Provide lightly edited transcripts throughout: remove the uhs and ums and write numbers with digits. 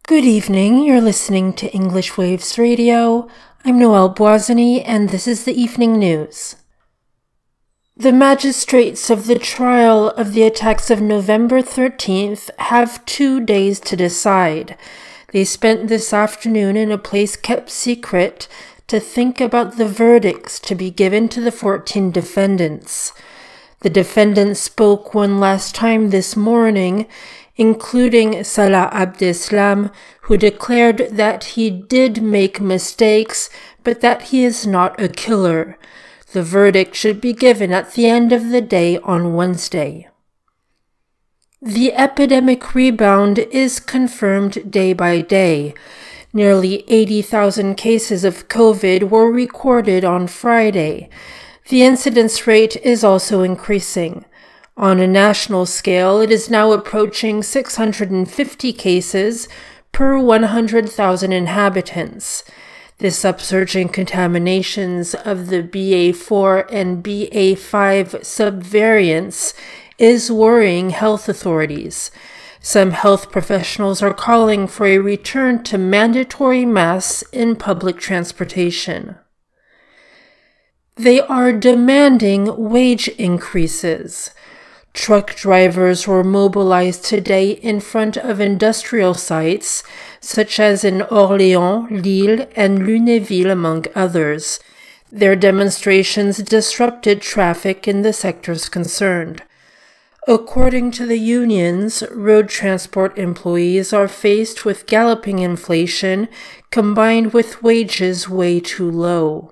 Good evening, you're listening to English Waves Radio. I'm Noelle Boisany, and this is the evening news. The magistrates of the trial of the attacks of November 13th have 2 days to decide. They spent this afternoon in a place kept secret to think about the verdicts to be given to the 14 defendants. The defendants spoke one last time this morning, including Salah Abdeslam, who declared that he did make mistakes, but that he is not a killer. The verdict should be given at the end of the day on Wednesday. The epidemic rebound is confirmed day by day. Nearly 80,000 cases of COVID were recorded on Friday. The incidence rate is also increasing. On a national scale, it is now approaching 650 cases per 100,000 inhabitants. This upsurge in contaminations of the BA4 and BA5 subvariants is worrying health authorities. Some health professionals are calling for a return to mandatory masks in public transportation. They are demanding wage increases. Truck drivers were mobilized today in front of industrial sites, such as in Orléans, Lille, and Lunéville, among others. Their demonstrations disrupted traffic in the sectors concerned. According to the unions, road transport employees are faced with galloping inflation combined with wages way too low.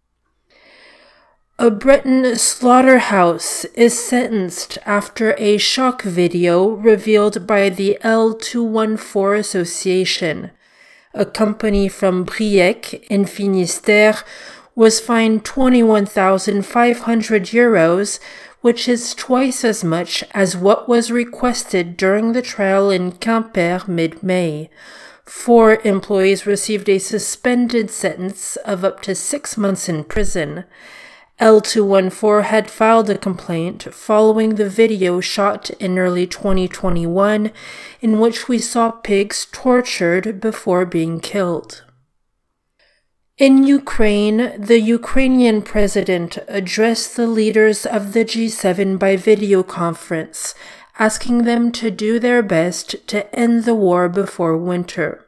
A Breton slaughterhouse is sentenced after a shock video revealed by the L214 Association. A company from Briec in Finistère was fined €21,500, which is twice as much as what was requested during the trial in Quimper mid-May. 4 employees received a suspended sentence of up to 6 months in prison. L214 had filed a complaint following the video shot in early 2021 in which we saw pigs tortured before being killed. In Ukraine, the Ukrainian president addressed the leaders of the G7 by video conference, asking them to do their best to end the war before winter.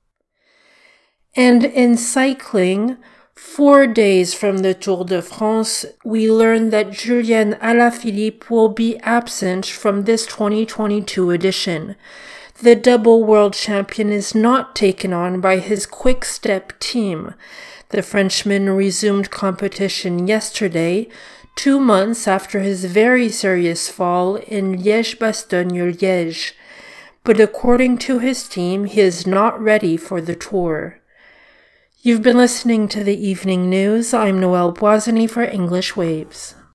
And in cycling, 4 days from the Tour de France, we learned that Julian Alaphilippe will be absent from this 2022 edition. The double world champion is not taken on by his Quick Step team. The Frenchman resumed competition yesterday, 2 months after his very serious fall in Liège-Bastogne-Liège. But according to his team, he is not ready for the Tour. You've been listening to the evening news. I'm Noelle Boisany for English Waves.